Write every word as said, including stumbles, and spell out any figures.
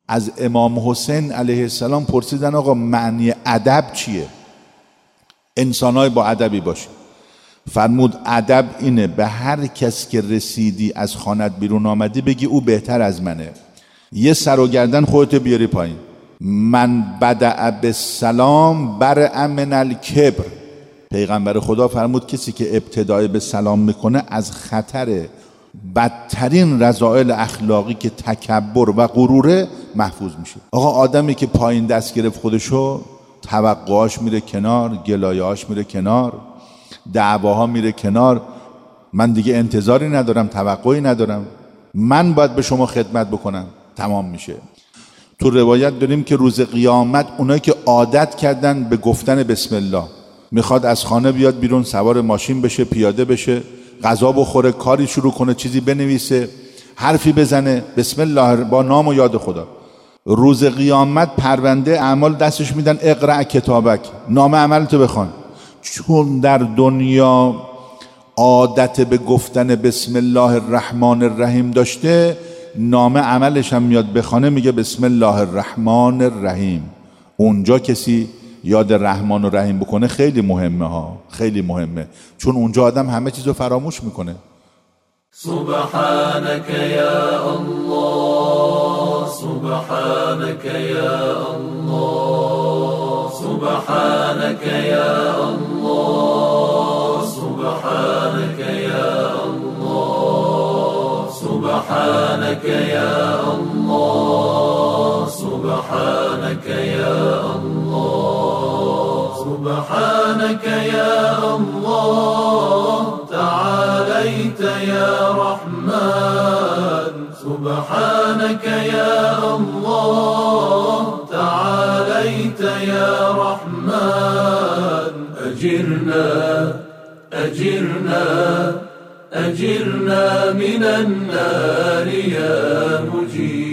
از امام حسین علیه السلام پرسیدن آقا معنی ادب چیه؟ انسانای با ادبی باشی. فرمود ادب اینه به هر کس که رسیدی از خانت بیرون آمدی بگی او بهتر از منه. یه سر و گردن خودت بیاری پایین. من بدأ بالسلام برأ من الکبر. پیغمبر خدا فرمود کسی که ابتدای به سلام میکنه از خطر بدترین رذائل اخلاقی که تکبر و غروره محفوظ میشه. آقا آدمی که پایین دست گرفت خودشو، توقعاش میره کنار، گلایه‌اش میره کنار، دعواها میره کنار، من دیگه انتظاری ندارم، توقعی ندارم، من باید به شما خدمت بکنم، تمام میشه. تو روایت داریم که روز قیامت اونایی که عادت کردن به گفتن بسم الله، میخواد از خانه بیاد بیرون، سوار ماشین بشه، پیاده بشه، غذا بخوره، کاری شروع کنه، چیزی بنویسه، حرفی بزنه، بسم الله، با نام و یاد خدا، روز قیامت پرونده اعمال دستش میدن، اقرأ کتابک، نام عملتو بخوان. چون در دنیا عادت به گفتن بسم الله الرحمن الرحیم داشته، نام عملش هم میاد بخونه میگه بسم الله الرحمن الرحیم. اونجا کسی یاد رحمان و رحیم بکنه خیلی مهمه ها، خیلی مهمه، چون اونجا آدم همه چیزو فراموش میکنه. سبحانك یا الله، سبحانك یا الله، سبحانك یا الله، سبحانك یا الله، سبحانك یا الله، سبحانك یا الله، سبحانك یا الله، تعاليت يا رحمن، سبحانك يا الله، تعاليت يا رحمن، أجرنا أجرنا أجرنا من النار يا مجيب.